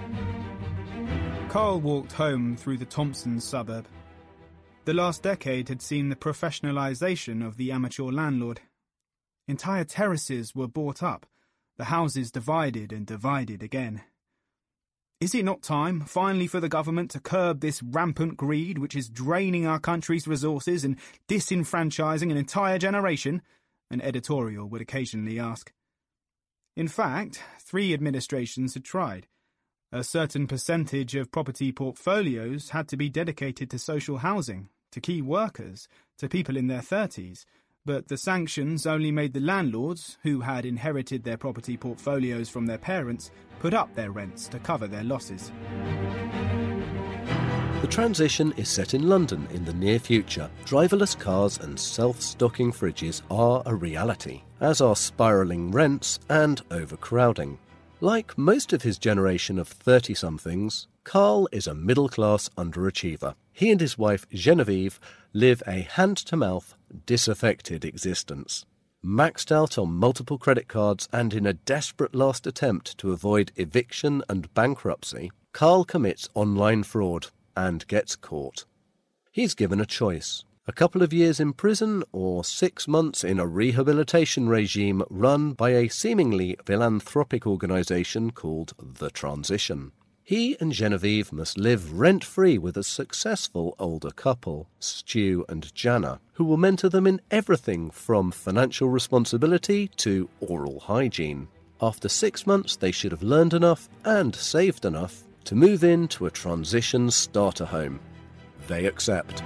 Carl walked home through the Thompson suburb. The last decade had seen the professionalisation of the amateur landlord. Entire terraces were bought up, the houses divided and divided again. Is it not time, finally, for the government to curb this rampant greed which is draining our country's resources and disenfranchising an entire generation? An editorial would occasionally ask. In fact, 3 administrations had tried. A certain percentage of property portfolios had to be dedicated to social housing, to key workers, to people in their 30s, but the sanctions only made the landlords, who had inherited their property portfolios from their parents, put up their rents to cover their losses. The Transition is set in London in the near future. Driverless cars and self-stocking fridges are a reality, as are spiralling rents and overcrowding. Like most of his generation of 30-somethings, Carl is a middle-class underachiever. He and his wife, Genevieve, live a hand-to-mouth, disaffected existence. Maxed out on multiple credit cards and in a desperate last attempt to avoid eviction and bankruptcy, Carl commits online fraud and gets caught. He's given a choice: a couple of years in prison or 6 months in a rehabilitation regime run by a seemingly philanthropic organisation called The Transition. He and Genevieve must live rent-free with a successful older couple, Stu and Jana, who will mentor them in everything from financial responsibility to oral hygiene. After 6 months, they should have learned enough and saved enough to move into a transition starter home. They accept.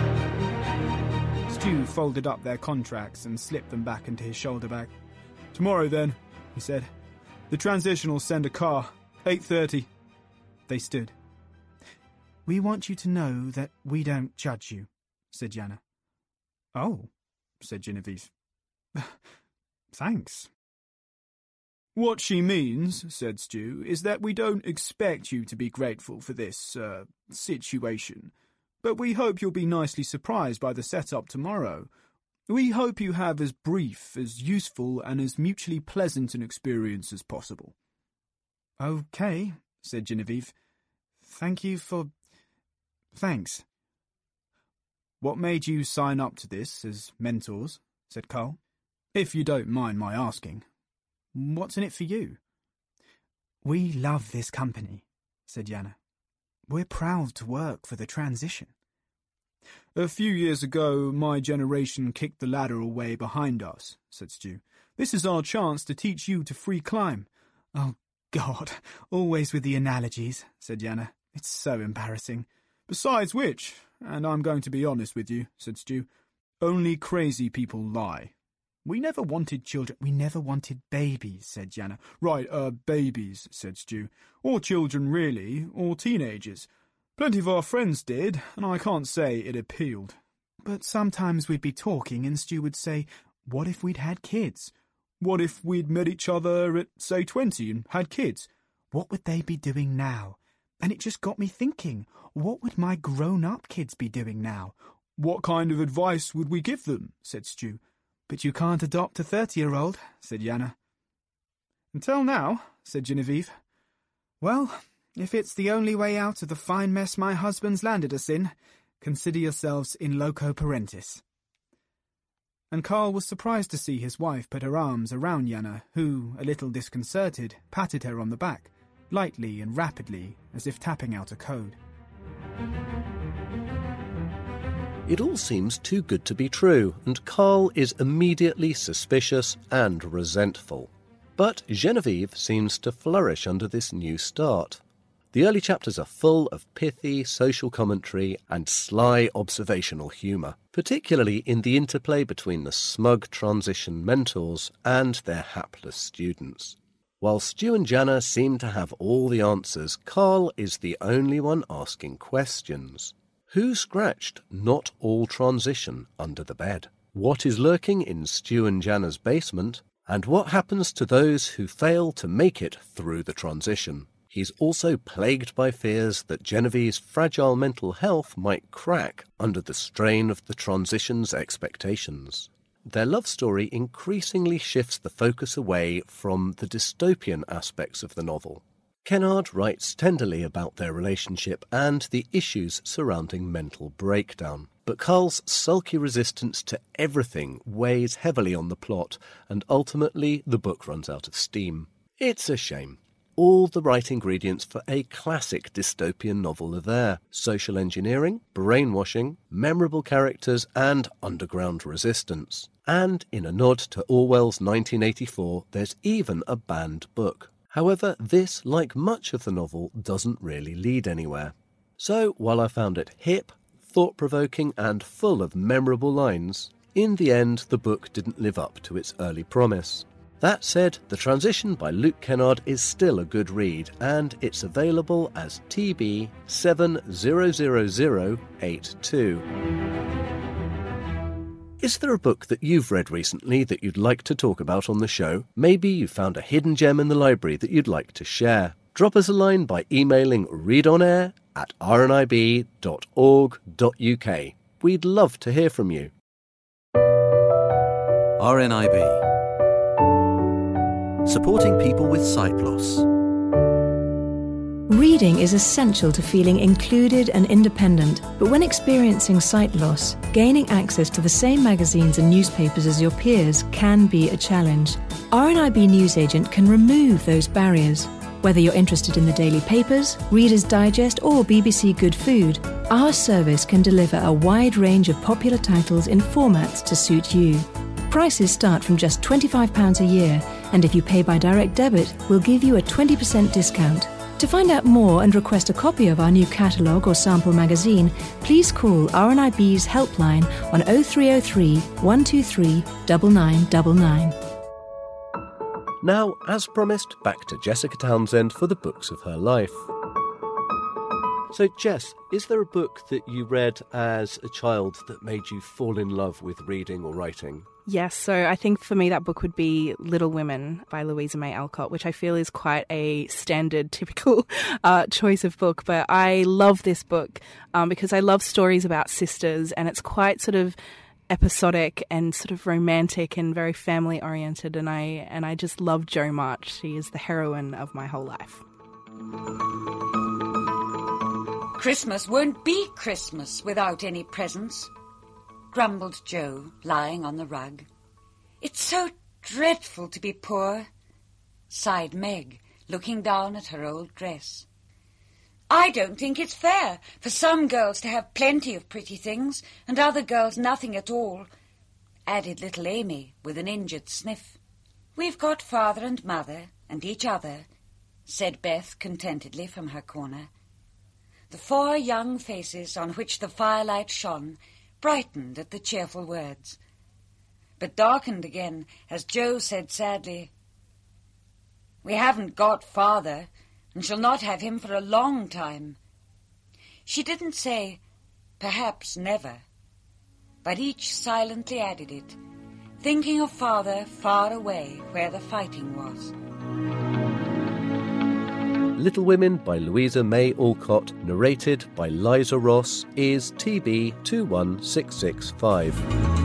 Stu folded up their contracts and slipped them back into his shoulder bag. "Tomorrow then," he said. "The transition will send a car. 8:30. They stood. "We want you to know that we don't judge you," said Jana. "Oh," said Genevieve. "Thanks." "What she means," said Stu, "is that we don't expect you to be grateful for this, situation. But we hope you'll be nicely surprised by the setup tomorrow. We hope you have as brief, as useful, and as mutually pleasant an experience as possible." "Okay," said Genevieve. Thanks. "What made you sign up to this as mentors?" said Carl. "If you don't mind my asking. What's in it for you?" "We love this company," said Jana. "We're proud to work for the transition." "A few years ago, my generation kicked the ladder away behind us," said Stu. "This is our chance to teach you to free climb." "Oh, God, always with the analogies," said Jana. "It's so embarrassing. Besides which, and I'm going to be honest with you," said Stu, "only crazy people lie. We never wanted children." "We never wanted babies," said Jana. "Right, babies," said Stu. "Or children, really, or teenagers. Plenty of our friends did, and I can't say it appealed. But sometimes we'd be talking and Stu would say, 'What if we'd had kids? What if we'd met each other at, say, 20 and had kids? What would they be doing now?' And it just got me thinking, what would my grown-up kids be doing now?" "What kind of advice would we give them?" said Stu. "But you can't adopt a 30-year-old, said Jana. "Until now," said Genevieve. "Well, if it's the only way out of the fine mess my husband's landed us in, consider yourselves in loco parentis." And Carl was surprised to see his wife put her arms around Jana, who, a little disconcerted, patted her on the back, lightly and rapidly, as if tapping out a code. It all seems too good to be true, and Carl is immediately suspicious and resentful. But Genevieve seems to flourish under this new start. The early chapters are full of pithy social commentary and sly observational humour, particularly in the interplay between the smug transition mentors and their hapless students. While Stu and Jana seem to have all the answers, Carl is the only one asking questions. Who scratched not all transition under the bed? What is lurking in Stu and Jana's basement? And what happens to those who fail to make it through the transition? He's also plagued by fears that Genevieve's fragile mental health might crack under the strain of the transition's expectations. Their love story increasingly shifts the focus away from the dystopian aspects of the novel. Kennard writes tenderly about their relationship and the issues surrounding mental breakdown, but Carl's sulky resistance to everything weighs heavily on the plot, and ultimately the book runs out of steam. It's a shame. All the right ingredients for a classic dystopian novel are there: social engineering, brainwashing, memorable characters, and underground resistance. And in a nod to Orwell's 1984, there's even a banned book. However, this, like much of the novel, doesn't really lead anywhere. So, while I found it hip, thought-provoking, and full of memorable lines, in the end the book didn't live up to its early promise. That said, The Transition by Luke Kennard is still a good read, and it's available as TB 700082. Is there a book that you've read recently that you'd like to talk about on the show? Maybe you found a hidden gem in the library that you'd like to share. Drop us a line by emailing readonair@rnib.org.uk. We'd love to hear from you. RNIB. Supporting people with sight loss. Reading is essential to feeling included and independent, but when experiencing sight loss, gaining access to the same magazines and newspapers as your peers can be a challenge. RNIB Newsagent can remove those barriers. Whether you're interested in the daily papers, Reader's Digest or BBC Good Food, our service can deliver a wide range of popular titles in formats to suit you. Prices start from just £25 a year, and if you pay by direct debit, we'll give you a 20% discount. To find out more and request a copy of our new catalogue or sample magazine, please call RNIB's helpline on 0303 123 9999. Now, as promised, back to Jessica Townsend for the books of her life. So, Jess, is there a book that you read as a child that made you fall in love with reading or writing? Yes, so I think for me that book would be Little Women by Louisa May Alcott, which I feel is quite a standard, typical choice of book. But I love this book because I love stories about sisters, and it's quite sort of episodic and sort of romantic and very family oriented, and I just love Jo March. She is the heroine of my whole life. Christmas won't be Christmas without any presents, grumbled Jo, lying on the rug. It's so dreadful to be poor, sighed Meg, looking down at her old dress. I don't think it's fair for some girls to have plenty of pretty things and other girls nothing at all, added little Amy with an injured sniff. We've got father and mother and each other, said Beth contentedly from her corner. The 4 young faces on which the firelight shone brightened at the cheerful words, but darkened again as Jo said sadly, We haven't got father, and shall not have him for a long time. She didn't say, perhaps never, but each silently added it, thinking of father far away where the fighting was. Little Women by Louisa May Alcott, narrated by Liza Ross, is TB 21665.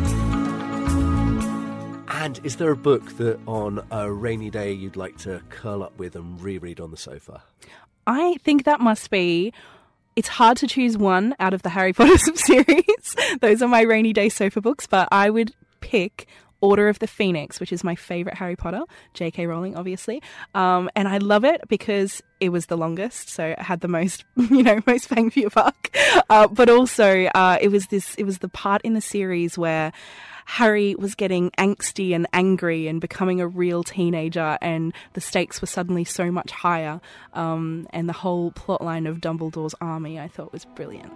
And is there a book that on a rainy day you'd like to curl up with and reread on the sofa? I think that must be... It's hard to choose one out of the Harry Potter series. Those are my rainy day sofa books, but I would pick Order of the Phoenix, which is my favourite Harry Potter, J.K. Rowling, obviously. And I love it because it was the longest, so it had the most, most bang for your buck. But also, it was the part in the series where Harry was getting angsty and angry and becoming a real teenager, and the stakes were suddenly so much higher. And the whole plotline of Dumbledore's army I thought was brilliant.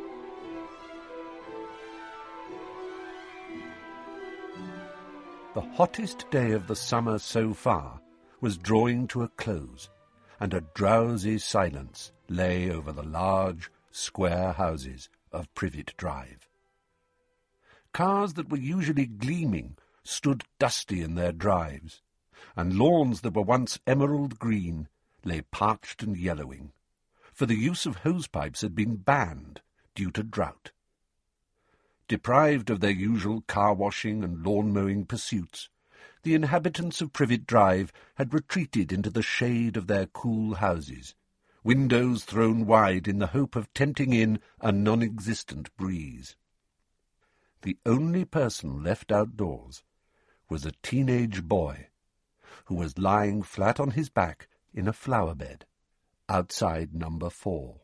The hottest day of the summer so far was drawing to a close, and a drowsy silence lay over the large, square houses of Privet Drive. Cars that were usually gleaming stood dusty in their drives, and lawns that were once emerald green lay parched and yellowing, for the use of hosepipes had been banned due to drought. Deprived of their usual car-washing and lawn-mowing pursuits, the inhabitants of Privet Drive had retreated into the shade of their cool houses, windows thrown wide in the hope of tempting in a non-existent breeze. The only person left outdoors was a teenage boy, who was lying flat on his back in a flower bed outside number 4.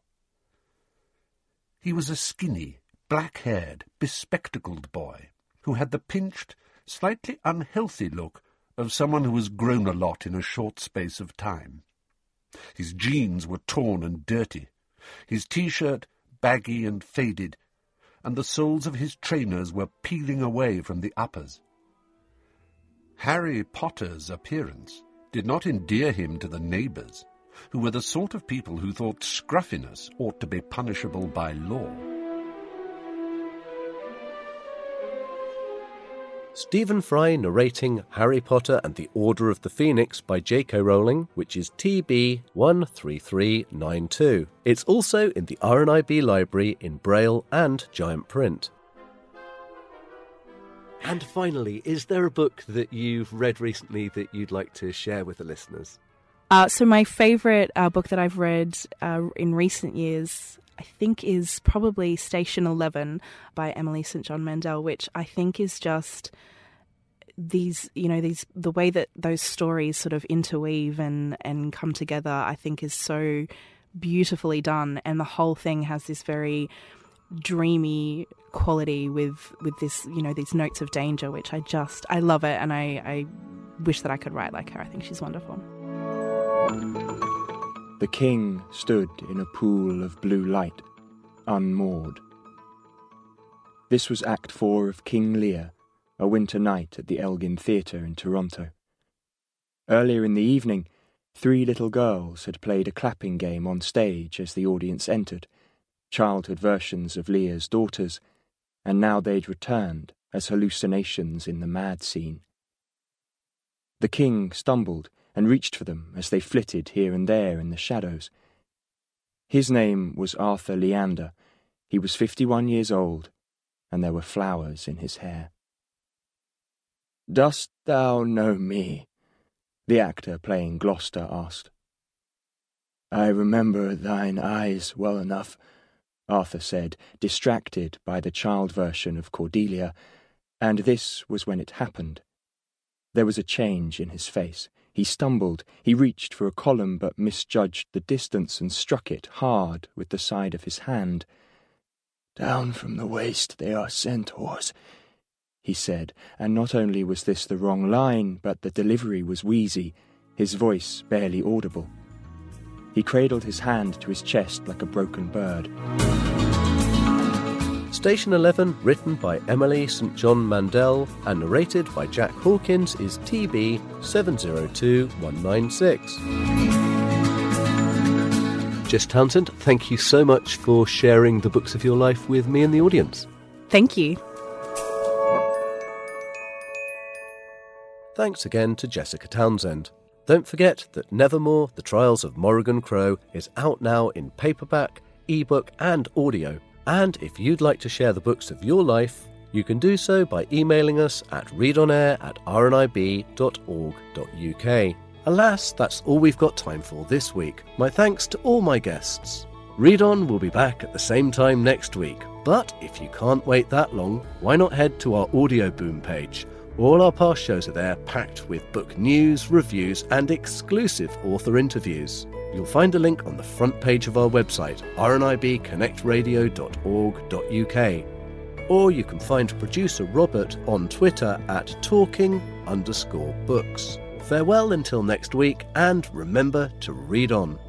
He was a skinny, black-haired, bespectacled boy, who had the pinched, slightly unhealthy look of someone who has grown a lot in a short space of time. His jeans were torn and dirty, his T-shirt baggy and faded, and the soles of his trainers were peeling away from the uppers. Harry Potter's appearance did not endear him to the neighbours, who were the sort of people who thought scruffiness ought to be punishable by law. Stephen Fry narrating Harry Potter and the Order of the Phoenix by J.K. Rowling, which is TB 13392. It's also in the RNIB library in Braille and giant print. And finally, is there a book that you've read recently that you'd like to share with the listeners? So my favourite book that I've read in recent years, I think, is probably Station 11 by Emily St. John Mandel, which I think is just the way that those stories sort of interweave and come together, I think is so beautifully done. And the whole thing has this very dreamy quality with this, these notes of danger, which I love it. And I wish that I could write like her. I think she's wonderful. The king stood in a pool of blue light, unmoored. This was Act 4 of King Lear, a winter night at the Elgin Theatre in Toronto. Earlier in the evening, 3 little girls had played a clapping game on stage as the audience entered, childhood versions of Lear's daughters, and now they'd returned as hallucinations in the mad scene. The king stumbled and reached for them as they flitted here and there in the shadows. His name was Arthur Leander. He was 51 years old, and there were flowers in his hair. "Dost thou know me?" the actor playing Gloucester asked. "I remember thine eyes well enough," Arthur said, distracted by the child version of Cordelia, and this was when it happened. There was a change in his face. He stumbled, he reached for a column but misjudged the distance and struck it hard with the side of his hand. "Down from the waist they are centaurs," he said, and not only was this the wrong line, but the delivery was wheezy, his voice barely audible. He cradled his hand to his chest like a broken bird. Station 11, written by Emily St. John Mandel and narrated by Jack Hawkins, is TB 702196. Jess Townsend, thank you so much for sharing the books of your life with me and the audience. Thank you. Thanks again to Jessica Townsend. Don't forget that Nevermore, The Trials of Morrigan Crow is out now in paperback, ebook and audio. And if you'd like to share the books of your life, you can do so by emailing us at readonair@rnib.org.uk. Alas, that's all we've got time for this week. My thanks to all my guests. Read On will be back at the same time next week. But if you can't wait that long, why not head to our Audio Boom page? All our past shows are there, packed with book news, reviews and exclusive author interviews. You'll find a link on the front page of our website, rnibconnectradio.org.uk. Or you can find producer Robert on Twitter at talking_books. Farewell until next week, and remember to read on.